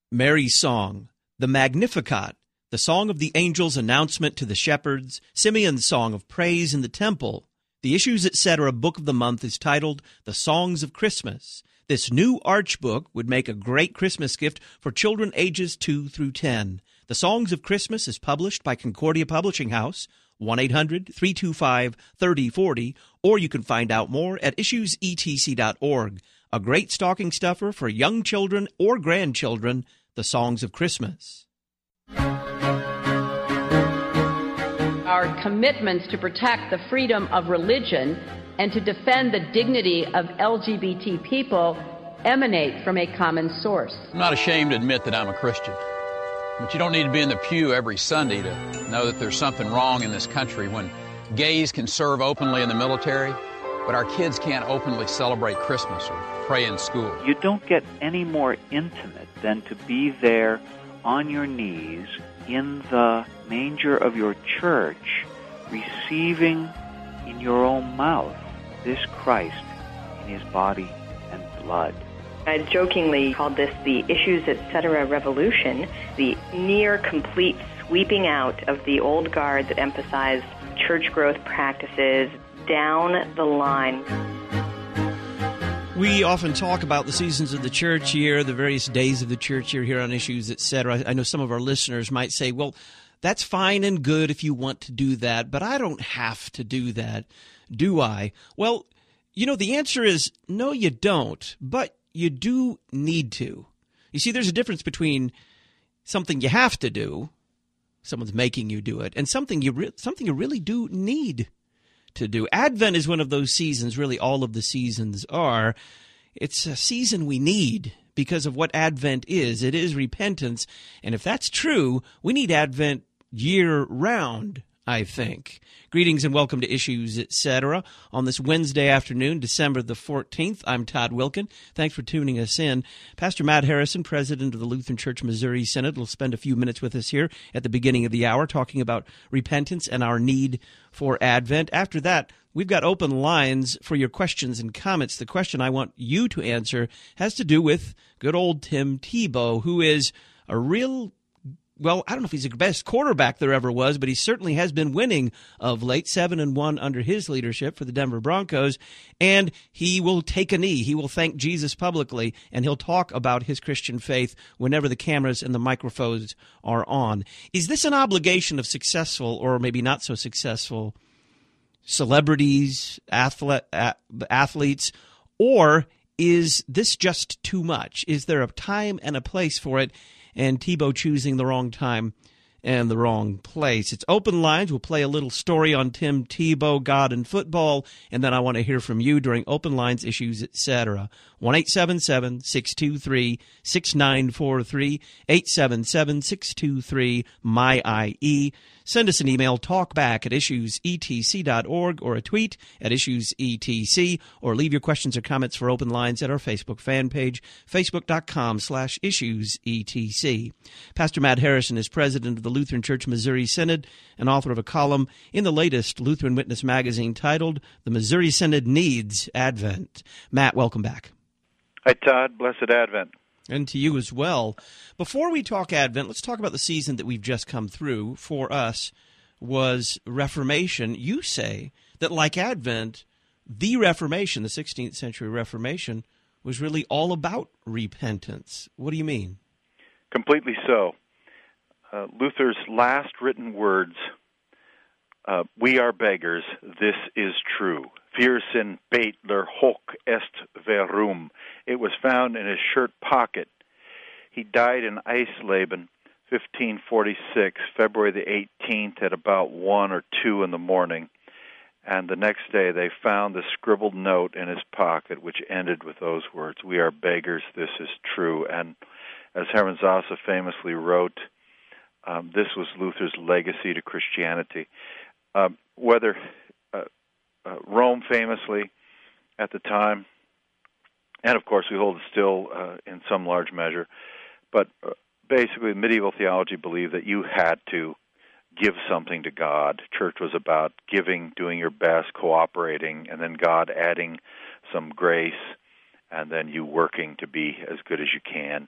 Mary's Song, the Magnificat, the Song of the Angels' Announcement to the Shepherds, Simeon's Song of Praise in the Temple. The Issues Etc. Book of the Month is titled The Songs of Christmas. This new Arch book would make a great Christmas gift for children ages 2 through 10. The Songs of Christmas is published by Concordia Publishing House, 1-800-325-3040, or you can find out more at issuesetc.org. A great stocking stuffer for young children or grandchildren, The Songs of Christmas. Our commitments to protect the freedom of religion and to defend the dignity of LGBT people emanate from a common source. I'm not ashamed to admit that I'm a Christian, but you don't need to be in the pew every Sunday to know that there's something wrong in this country when gays can serve openly in the military, but our kids can't openly celebrate Christmas or pray in school. You don't get any more intimate than to be there on your knees in the manger of your church, receiving in your own mouth this Christ in his body and blood. I jokingly called this the Issues Etc. revolution, the near complete sweeping out of the old guard that emphasized church growth practices down the line. We often talk about the seasons of the church year, the various days of the church year here on Issues Etc. I know some of our listeners might say, well, that's fine and good if you want to do that, but I don't have to do that, do I? Well, you know, the answer is no, you don't, but you do need to. You see, there's a difference between something you have to do, someone's making you do it, and something you really do need to do. Advent is one of those seasons, really all of the seasons are. It's a season we need because of what Advent is. It is repentance, and if that's true, we need Advent year-round, I think. Greetings and welcome to Issues Etc. on this Wednesday afternoon, December the 14th. I'm Todd Wilkin. Thanks for tuning us in. Pastor Matt Harrison, president of the Lutheran Church Missouri Synod, will spend a few minutes with us here at the beginning of the hour talking about repentance and our need for Advent. After that, we've got open lines for your questions and comments. The question I want you to answer has to do with good old Tim Tebow, who is a real well, I don't know if he's the best quarterback there ever was, but he certainly has been winning of late, 7-1 under his leadership for the Denver Broncos, and he will take a knee. He will thank Jesus publicly, and he'll talk about his Christian faith whenever the cameras and the microphones are on. Is this an obligation of successful or maybe not so successful celebrities, athletes, or is this just too much? Is there a time and a place for it? And Tebow choosing the wrong time and the wrong place. It's open lines. We'll play a little story on Tim Tebow, God and football, and then I want to hear from you during open lines, Issues, etc. 1-877-623-6943, 877-623-MY-IE. Send us an email, talkback@issuesetc.org, or a tweet at issuesetc, or leave your questions or comments for open lines at our Facebook fan page, facebook.com/issuesetc. Pastor Matt Harrison is president of the Lutheran Church Missouri Synod and author of a column in the latest Lutheran Witness magazine titled The Missouri Synod Needs Advent. Matt, welcome back. Hi, Todd. Blessed Advent. And to you as well. Before we talk Advent, let's talk about the season that we've just come through. For us was Reformation. You say that like Advent, the Reformation, the 16th century Reformation, was really all about repentance. What do you mean? Completely so. Luther's last written words, we are beggars, this is true. Wir sind Bettler, hoc est verum. It was found in his shirt pocket. He died in Eisleben, 1546, February the 18th at about 1 or 2 in the morning. And the next day they found the scribbled note in his pocket which ended with those words, we are beggars, this is true. And as Hermann Zasse famously wrote, this was Luther's legacy to Christianity. Whether Rome famously at the time, and of course we hold it still in some large measure, but basically medieval theology believed that you had to give something to God. Church was about giving, doing your best, cooperating, and then God adding some grace, and then you working to be as good as you can.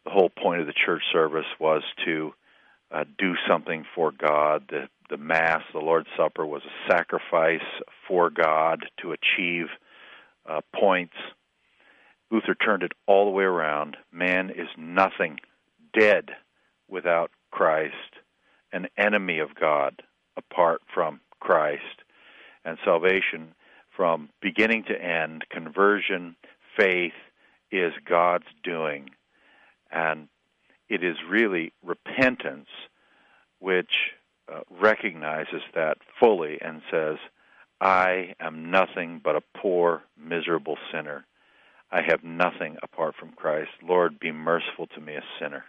the whole point of the church service was to do something for God. The Mass, the Lord's Supper, was a sacrifice for God to achieve points. Luther turned it all the way around. Man is nothing, dead without Christ, an enemy of God apart from Christ. And salvation, from beginning to end, conversion, faith, is God's doing. And it is really repentance which recognizes that fully and says, I am nothing but a poor, miserable sinner. I have nothing apart from Christ. Lord, be merciful to me, a sinner.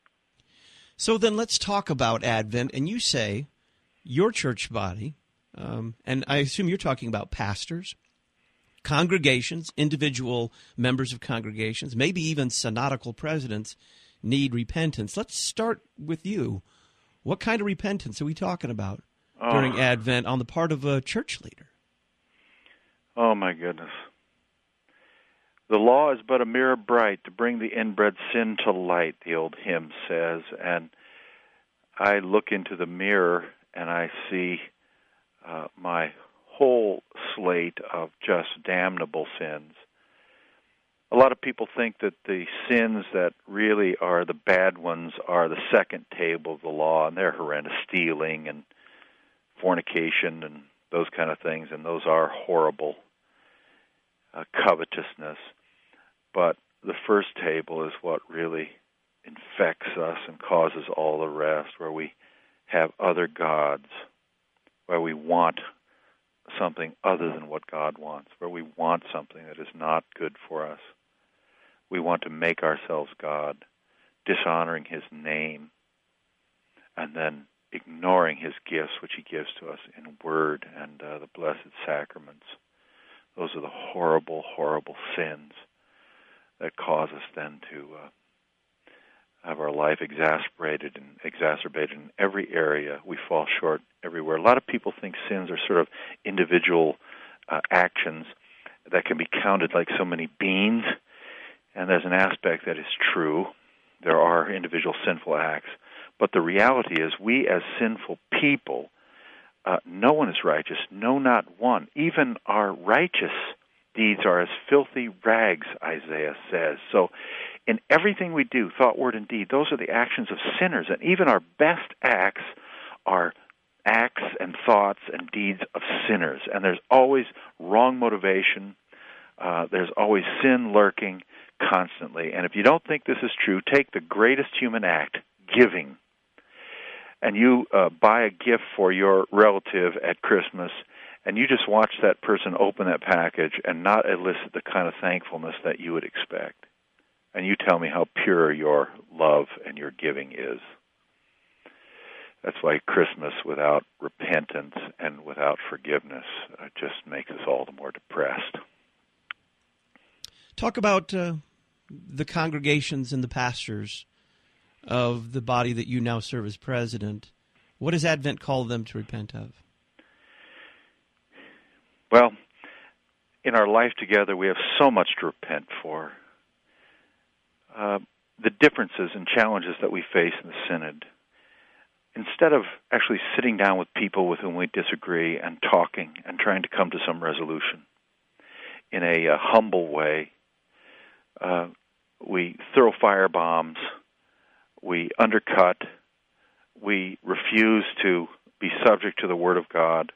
So then let's talk about Advent. And you say your church body, and I assume you're talking about pastors, congregations, individual members of congregations, maybe even synodical presidents need repentance. Let's start with you. What kind of repentance are we talking about during Advent on the part of a church leader? Oh, my goodness. The law is but a mirror bright to bring the inbred sin to light, the old hymn says. And I look into the mirror and I see my whole slate of just damnable sins. A lot of people think that the sins that really are the bad ones are the second table of the law, and they're horrendous, stealing and fornication and those kind of things, and those are horrible, covetousness. But the first table is what really infects us and causes all the rest, where we have other gods, where we want something other than what God wants, where we want something that is not good for us. We want to make ourselves God, dishonoring His name, and then ignoring His gifts, which He gives to us in word and the blessed sacraments. Those are the horrible, horrible sins that cause us then to have our life exacerbated in every area. We fall short everywhere. A lot of people think sins are sort of individual actions that can be counted like so many beans, and there's an aspect that is true. There are individual sinful acts, but the reality is we as sinful people, no one is righteous, no, not one. Even our righteous deeds are as filthy rags, Isaiah says. So in everything we do, thought, word, and deed, those are the actions of sinners. And even our best acts are acts and thoughts and deeds of sinners. And there's always wrong motivation. There's always sin lurking constantly. And if you don't think this is true, take the greatest human act, giving. And you buy a gift for your relative at Christmas, and you just watch that person open that package and not elicit the kind of thankfulness that you would expect. And you tell me how pure your love and your giving is. That's why Christmas without repentance and without forgiveness just makes us all the more depressed. Talk about the congregations and the pastors of the body that you now serve as president. What does Advent call them to repent of? Well, in our life together, we have so much to repent for. The differences and challenges that we face in the Synod. Instead of actually sitting down with people with whom we disagree and talking and trying to come to some resolution in a humble way, we throw firebombs, we undercut, we refuse to be subject to the Word of God,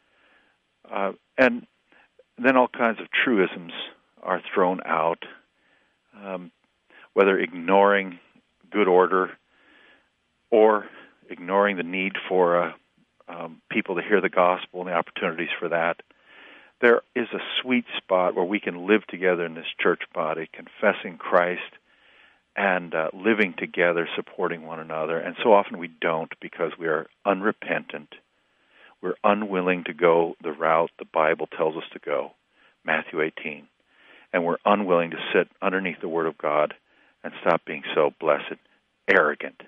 and then all kinds of truisms are thrown out, whether ignoring good order or ignoring the need for people to hear the gospel and the opportunities for that. There is a sweet spot where we can live together in this church body, confessing Christ and living together, supporting one another. And so often we don't because we are unrepentant. We're unwilling to go the route the Bible tells us to go, Matthew 18. And we're unwilling to sit underneath the Word of God and stop being so blessed, arrogant.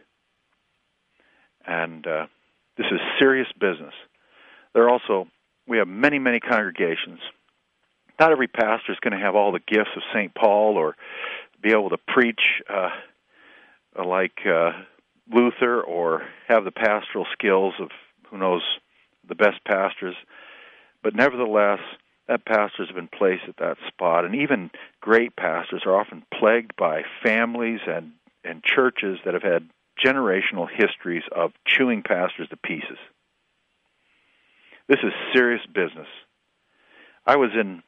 And this is serious business. We have many, many congregations. Not every pastor is going to have all the gifts of St. Paul or be able to preach like Luther or have the pastoral skills of, who knows, the best pastors. But nevertheless, that pastors have been placed at that spot. And even great pastors are often plagued by families and churches that have had generational histories of chewing pastors to pieces. This is serious business. I was in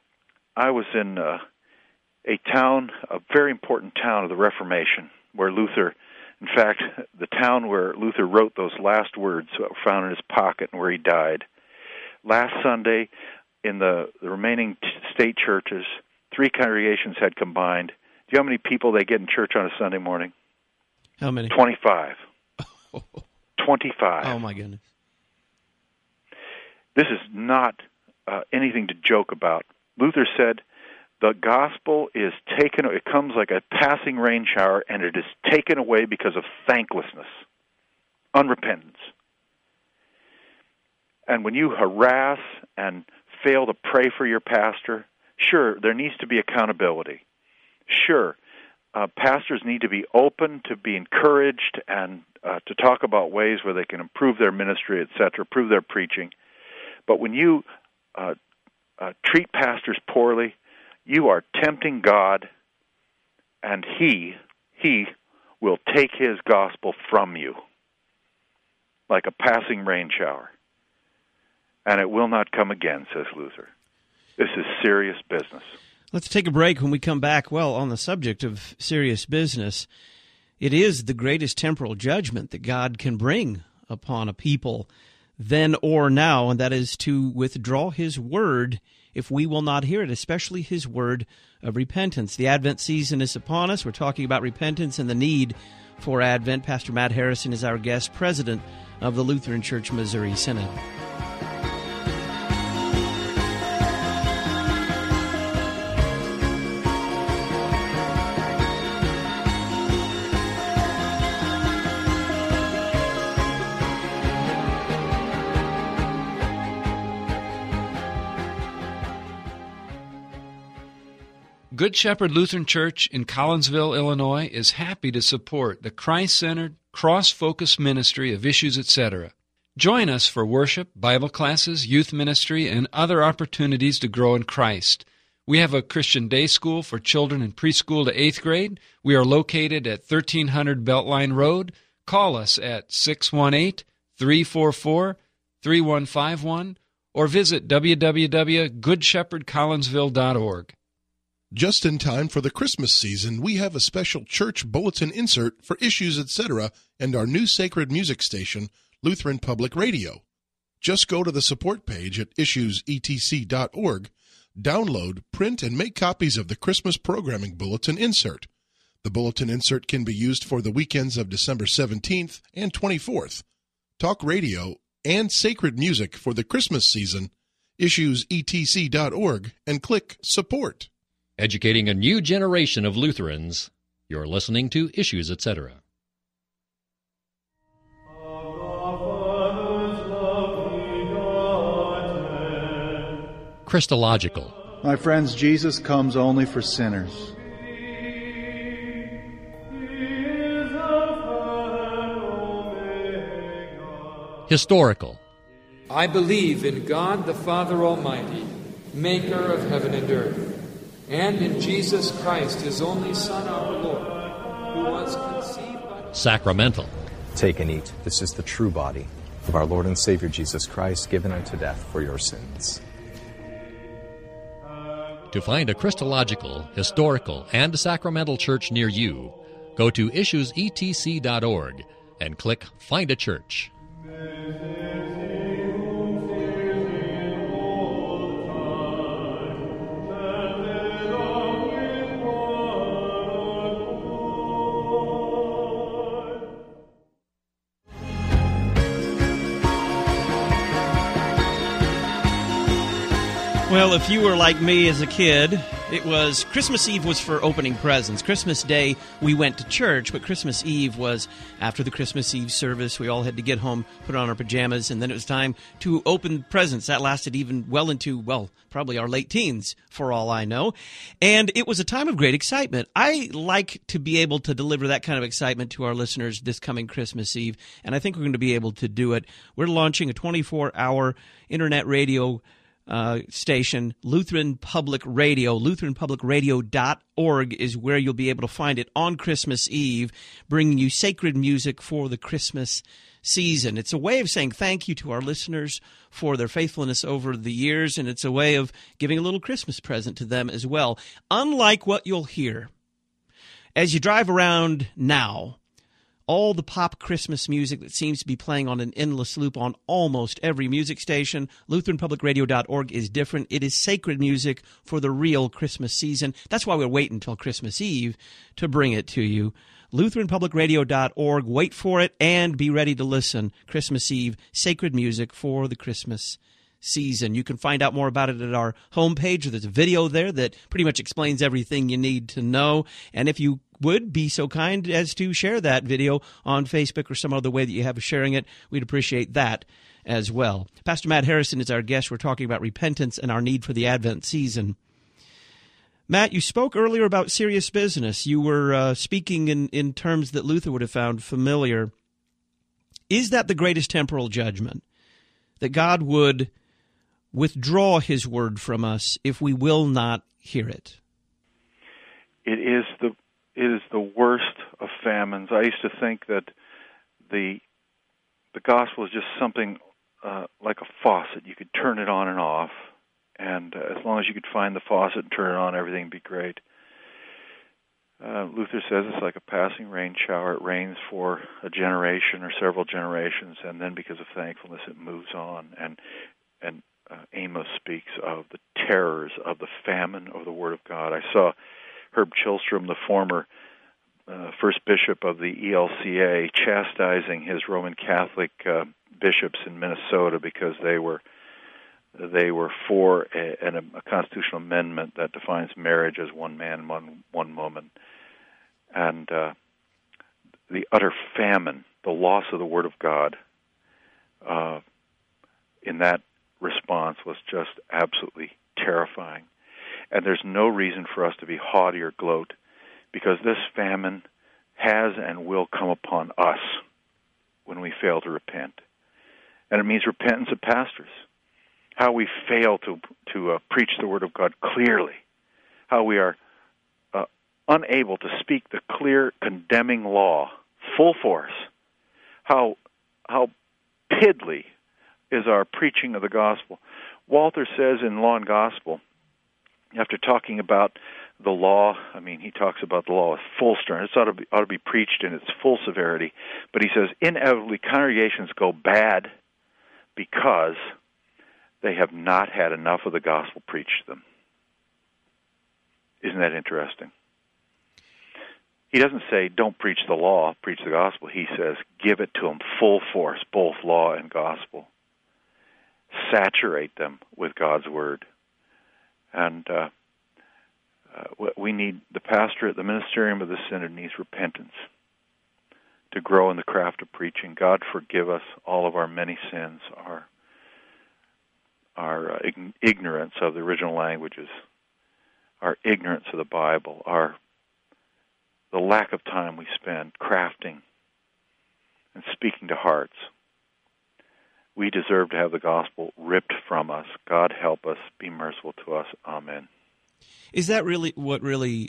a town, a very important town of the Reformation, where Luther, in fact, the town where Luther wrote those last words that were found in his pocket and where he died. Last Sunday, in the remaining state churches, 3 congregations had combined. Do you know how many people they get in church on a Sunday morning? How many? 25. 25. Oh, my goodness. This is not anything to joke about. Luther said, the gospel is taken, it comes like a passing rain shower, and it is taken away because of thanklessness, unrepentance. And when you harass and fail to pray for your pastor, sure, there needs to be accountability. Sure, pastors need to be open to be encouraged and to talk about ways where they can improve their ministry, etc., improve their preaching. But when you treat pastors poorly, you are tempting God, and He will take His gospel from you like a passing rain shower. And it will not come again, says Luther. This is serious business. Let's take a break. When we come back, well, on the subject of serious business, it is the greatest temporal judgment that God can bring upon a people then or now, and that is to withdraw His word if we will not hear it, especially His word of repentance. The Advent season is upon us. We're talking about repentance and the need for Advent. Pastor Matt Harrison is our guest, president of the Lutheran Church Missouri Synod. Good Shepherd Lutheran Church in Collinsville, Illinois, is happy to support the Christ-centered, cross-focused ministry of Issues, etc. Join us for worship, Bible classes, youth ministry, and other opportunities to grow in Christ. We have a Christian day school for children in preschool to 8th grade. We are located at 1300 Beltline Road. Call us at 618-344-3151 or visit www.goodshepherdcollinsville.org. Just in time for the Christmas season, we have a special church bulletin insert for Issues, etc., and our new sacred music station, Lutheran Public Radio. Just go to the support page at issuesetc.org, download, print, and make copies of the Christmas programming bulletin insert. The bulletin insert can be used for the weekends of December 17th and 24th. Talk radio and sacred music for the Christmas season, issuesetc.org, and click Support. Educating a new generation of Lutherans. You're listening to Issues, etc. Christological. My friends, Jesus comes only for sinners. Historical. I believe in God the Father Almighty, maker of heaven and earth, and in Jesus Christ, His only Son, our Lord, who was conceived by... Sacramental. Take and eat. This is the true body of our Lord and Savior Jesus Christ, given unto death for your sins. To find a Christological, historical, and sacramental church near you, go to issuesetc.org and click Find a Church. Well, if you were like me as a kid, it was Christmas Eve was for opening presents. Christmas Day, we went to church, but Christmas Eve was after the Christmas Eve service. We all had to get home, put on our pajamas, and then it was time to open presents. That lasted even well into, probably our late teens, for all I know. And it was a time of great excitement. I like to be able to deliver that kind of excitement to our listeners this coming Christmas Eve, and I think we're going to be able to do it. We're launching a 24-hour internet radio station, Lutheran Public Radio. LutheranPublicRadio.org is where you'll be able to find it on Christmas Eve, bringing you sacred music for the Christmas season. It's a way of saying thank you to our listeners for their faithfulness over the years, and it's a way of giving a little Christmas present to them as well. Unlike what you'll hear as you drive around now, all the pop Christmas music that seems to be playing on an endless loop on almost every music station, LutheranPublicRadio.org is different. It is sacred music for the real Christmas season. That's why we're waiting until Christmas Eve to bring it to you. LutheranPublicRadio.org. Wait for it and be ready to listen. Christmas Eve, sacred music for the Christmas season. You can find out more about it at our homepage. There's a video there that pretty much explains everything you need to know. And if you would be so kind as to share that video on Facebook or some other way that you have of sharing it, we'd appreciate that as well. Pastor Matt Harrison is our guest. We're talking about repentance and our need for the Advent season. Matt, you spoke earlier about serious business. You were speaking in terms that Luther would have found familiar. Is that the greatest temporal judgment? That God would withdraw his word from us if we will not hear it? It is the worst of famines. I used to think that the gospel is just something like a faucet. You could turn it on and off, and as long as you could find the faucet and turn it on, everything would be great. Luther says it's like a passing rain shower. It rains for a generation or several generations, and then because of thankfulness, it moves on. And Amos speaks of the terrors of the famine of the Word of God. I saw Herb Chilstrom, the former first bishop of the ELCA, chastising his Roman Catholic bishops in Minnesota because they were for a constitutional amendment that defines marriage as one man, one woman. And the utter famine, the loss of the Word of God, in that response was just absolutely terrifying. And there's no reason for us to be haughty or gloat, because this famine has and will come upon us when we fail to repent. And it means repentance of pastors, how we fail to preach the Word of God clearly, how we are unable to speak the clear condemning law full force, how piddly is our preaching of the gospel. Walther says in Law and Gospel, after talking about the law, he talks about the law with full stern. It ought to be preached in its full severity. But he says, inevitably, congregations go bad because they have not had enough of the gospel preached to them. Isn't that interesting? He doesn't say, don't preach the law, preach the gospel. He says, give it to them full force, both law and gospel. Saturate them with God's Word. And we need, the pastorate, the ministerium of the synod needs repentance to grow in the craft of preaching. God forgive us all of our many sins, our ignorance of the original languages, our ignorance of the Bible, the lack of time we spend crafting and speaking to hearts. We deserve to have the gospel ripped from us. God help us. Be merciful to us. Amen. Is that really what really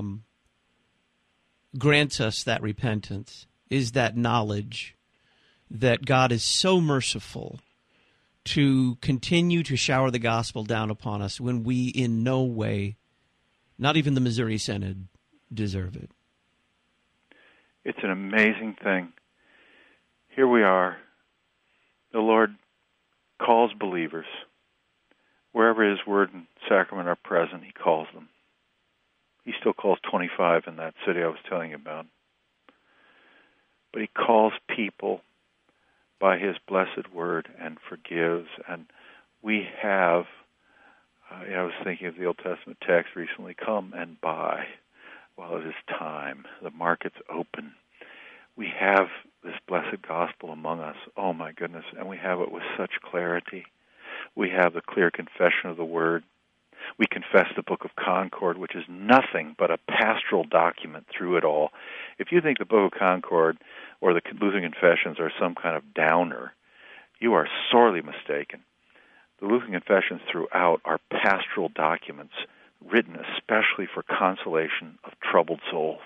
grants us that repentance? Is that knowledge that God is so merciful to continue to shower the gospel down upon us when we in no way, not even the Missouri Synod, deserve it? It's an amazing thing. Here we are. The Lord calls believers. Wherever His Word and Sacrament are present, He calls them. He still calls 25 in that city I was telling you about. But He calls people by His blessed Word and forgives. And we have I was thinking of the Old Testament text recently, come and buy while it is time. The market's open. We have this blessed gospel among us. Oh, my goodness, and we have it with such clarity. We have the clear confession of the Word. We confess the Book of Concord, which is nothing but a pastoral document through it all. If you think the Book of Concord or the Lutheran Confessions are some kind of downer, you are sorely mistaken. The Lutheran Confessions throughout are pastoral documents written especially for consolation of troubled souls.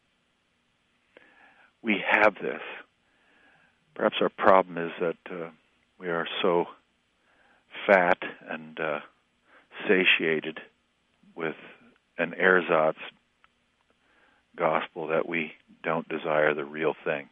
We have this. Perhaps our problem is that we are so fat and satiated with an ersatz gospel that we don't desire the real thing.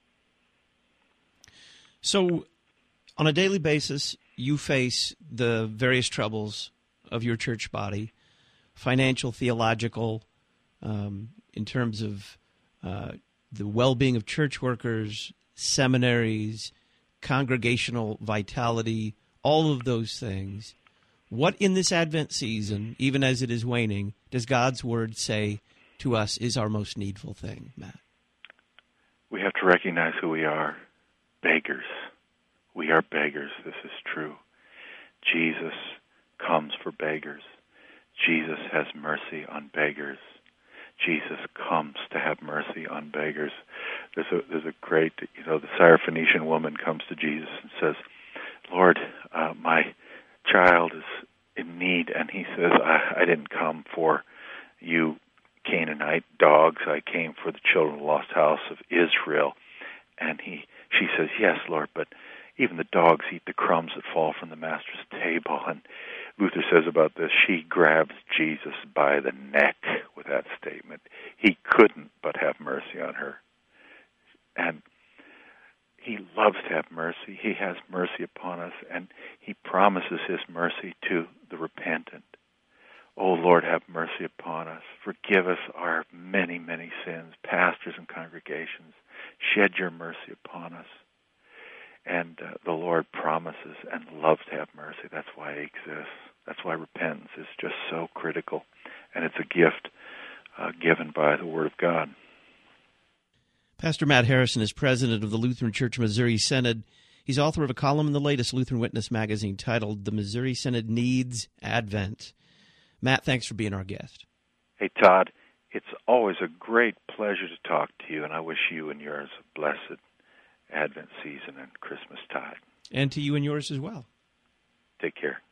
So, on a daily basis, you face the various troubles of your church body, financial, theological, in terms of the well-being of church workers, seminaries, congregational vitality, all of those things. What in this Advent season, even as it is waning, does God's Word say to us is our most needful thing, Matt? We have to recognize who we are. Beggars. We are beggars. This is true. Jesus comes for beggars. Jesus has mercy on beggars. Jesus comes to have mercy on beggars. There's a great, the Syrophoenician woman comes to Jesus and says, Lord, my child is in need. And he says, I didn't come for you Canaanite dogs. I came for the children of the lost house of Israel. And she says, yes, Lord, but even the dogs eat the crumbs that fall from the master's table. And Luther says about this, she grabs Jesus by the neck with that statement. He couldn't but have mercy on her. And he loves to have mercy. He has mercy upon us, and he promises his mercy to the repentant. Oh, Lord, have mercy upon us. Forgive us our many, many sins, pastors and congregations. Shed your mercy upon us. And the Lord promises and loves to have mercy. That's why he exists. That's why repentance is just so critical. And it's a gift given by the Word of God. Pastor Matt Harrison is president of the Lutheran Church Missouri Synod. He's author of a column in the latest Lutheran Witness magazine titled The Missouri Synod Needs Advent. Matt, thanks for being our guest. Hey, Todd, it's always a great pleasure to talk to you, and I wish you and yours a blessed Advent season and Christmas tide. And to you and yours as well. Take care.